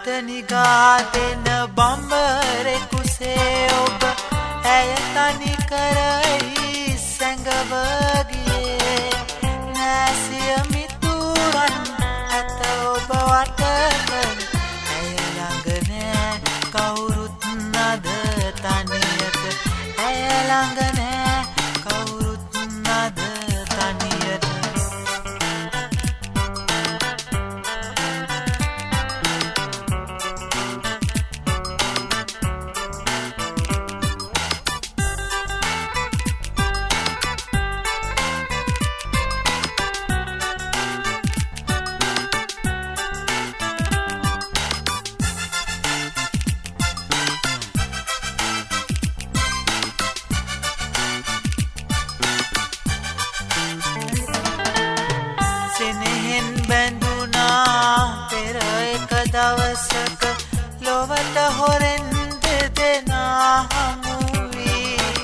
නිගා දෙන බඹරෙකුසේ ඔබ ඇය තනි කරයි සැඟව ගියේ නැසිය මිතුරන් ඇත ඔබ වටකර ඇය ළඟ නෑ කවුරුත් නද තනියට ඇය ළඟ නෑ කවුරුත් නද තනියට බැඳුනා පෙර එක දවසක ලොවට හොරෙන් දෙදෙනා හමුවී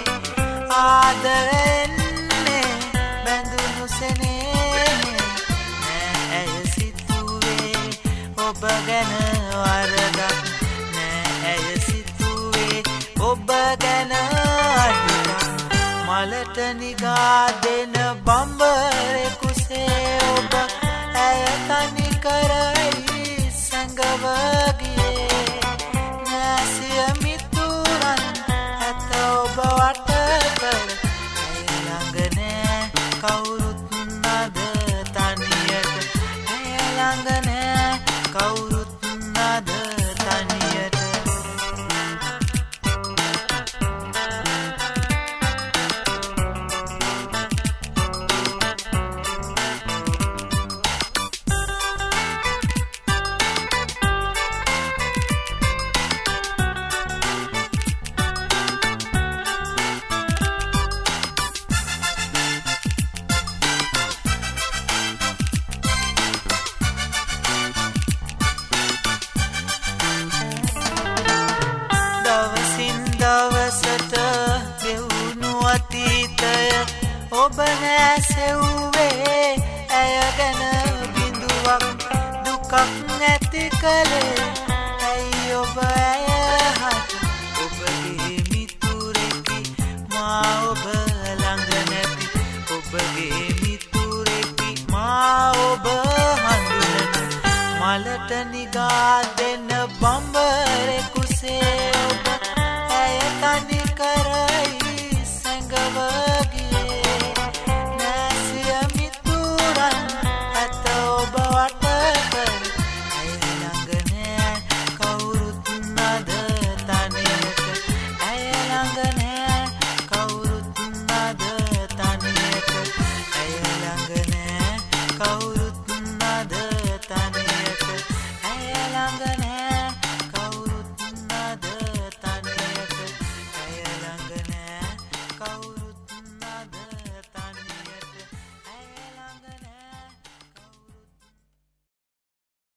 ආදරෙන්නේ බැඳුණු සෙනෙහේ නෑ ඇය සිතුවේ ඔබ ගැන වරදක් නෑ ඇය සිතුවේ ඔබ ගැන අඩුවක් මලට නිගා දෙන බඹරෙකුසේ ඔබ ඇය තනි කරයි සැඟව ගියේ නැසිය මිතුරන් ඇත ඔබ වටකර ඇය ළඟ නෑ කවුරුත් නද තනියට ඇය ළඟ නෑ කවුරුත් නද තනියට දවසට ගෙවුණු අතීතය ඔබ නැසෙව්වේ ඇය ගැන බිඳුවක් දුකක් නැති කලේ ඇයි ඔබ ඇය හට ඔබගේ මිතුරෙකි මා ඔබ ළඟ නැති ඔබගේ මිතුරෙකි මා ඔබ හඳුනන මලට නිගා දෙන බඹරෙකුසේ ඔබ ඇය තනි කරයි සැඟව ගියේ නැසිය මිතුරන් ඇත ඔබ වටකර ඇය ළඟ නෑ කවුරුත් නද තනියට ඇය ළඟ නෑ කවුරුත් නද තනියට ඇය ළඟ නෑ කවුරුත්